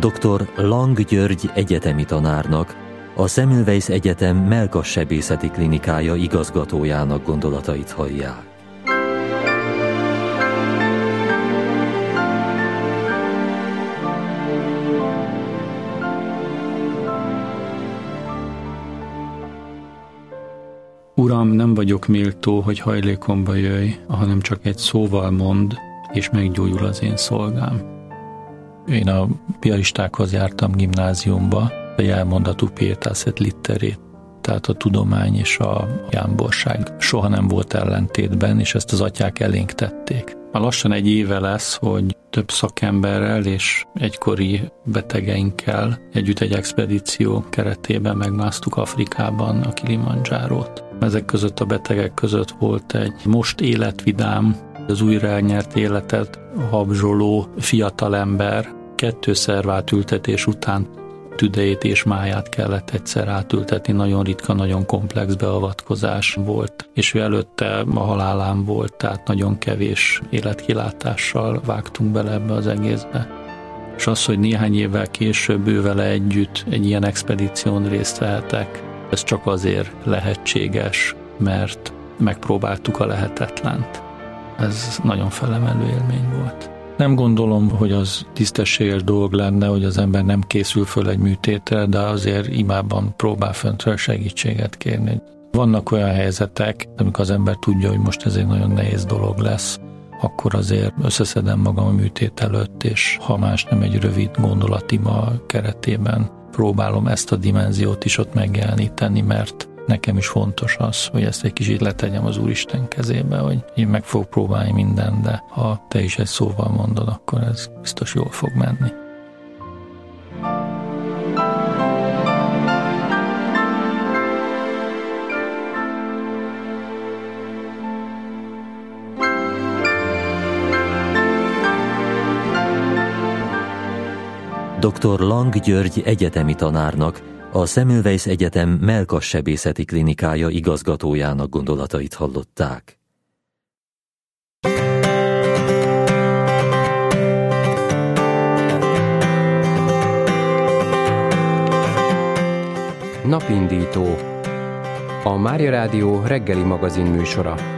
Dr. Lang György egyetemi tanárnak, a Semmelweis Egyetem mellkassebészeti klinikája igazgatójának gondolatait hallják. Uram, nem vagyok méltó, hogy hajlékomba jöjj, hanem csak egy szóval mondd, és meggyógyul az én szolgám. Én a piaristákhoz jártam gimnáziumba, a jelmondatú pietas et litterét, tehát a tudomány és a jámborság soha nem volt ellentétben, és ezt az atyák elénk tették. Már lassan egy éve lesz, hogy több szakemberrel és egykori betegeinkkel együtt egy expedíció keretében megmásztuk Afrikában a Kilimanjárót. Ezek között a betegek között volt egy most életvidám, az újra elnyert életet habzsoló fiatalember, 2 szervátültetés után tüdejét és máját kellett egyszer átültetni, nagyon ritka, nagyon komplex beavatkozás volt, és ő előtte a halálán volt, tehát nagyon kevés életkilátással vágtunk bele ebbe az egészbe. És az, hogy néhány évvel később ő vele együtt egy ilyen expedíción részt vehetek, ez csak azért lehetséges, mert megpróbáltuk a lehetetlent. Ez nagyon felemelő élmény volt. Nem gondolom, hogy az tisztességes dolog lenne, hogy az ember nem készül föl egy műtétre, de azért imában próbál föntről segítséget kérni. Vannak olyan helyzetek, amikor az ember tudja, hogy most ez egy nagyon nehéz dolog lesz, akkor azért összeszedem magam a műtét előtt, és ha más nem egy rövid gondolatima keretében próbálom ezt a dimenziót is ott megjeleníteni, mert nekem is fontos az, hogy ezt egy kicsit letegyem az Úristen kezébe, hogy én meg fogok próbálni mindent, de ha te is egy szóval mondod, akkor ez biztos jól fog menni. Dr. Lang György egyetemi tanárnak, a Semmelweis Egyetem mellkassebészeti klinikája igazgatójának gondolatait hallották. Napindító. A Mária Rádió reggeli magazin műsora.